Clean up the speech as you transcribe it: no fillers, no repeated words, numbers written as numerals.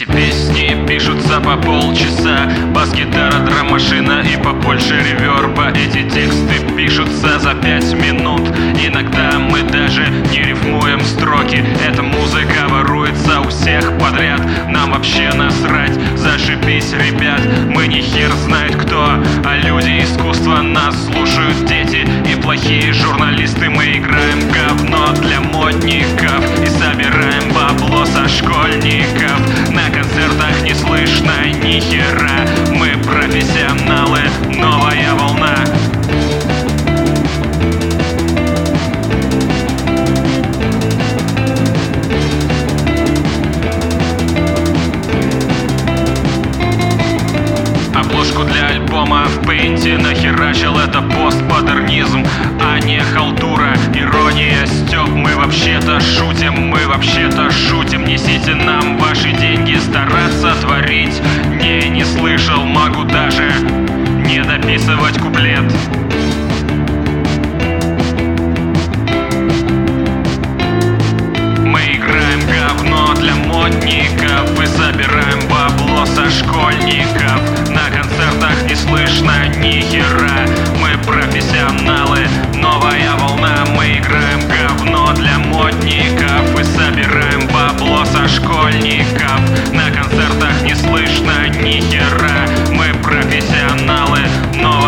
Эти песни пишутся по полчаса, бас-гитара, драм-машина и побольше реверба. Эти тексты пишутся за 5 минут. Иногда мы даже не рифмуем строки. Эта музыка воруется у всех подряд. Нам вообще насрать, зашибись, ребят. Мы не хер знает кто, а люди искусства. Нас слушают дети и плохие журналисты. Мы играем говно для модников и собираем бабло со школьников. На концертах не слышно ни хера. Мы профессионалы, новая волна. Обложку для альбома в пейнте нахерачил. Это постмодернизм, а не халтура. Ирония, стёб, мы вообще-то шутим. Мы вообще-то шутим. Несите нам ваши деньги, стараться творить не слышал. Могу даже не дописывать куплет. Мы играем говно для модников и собираем бабло со школьников. На концертах не слышно ни хера. Мы профессионалы, новая волна. Мы играем говно для модников и собираем бабло со школьников. На концертах не слышно ни хера. Мы профессионалы, новая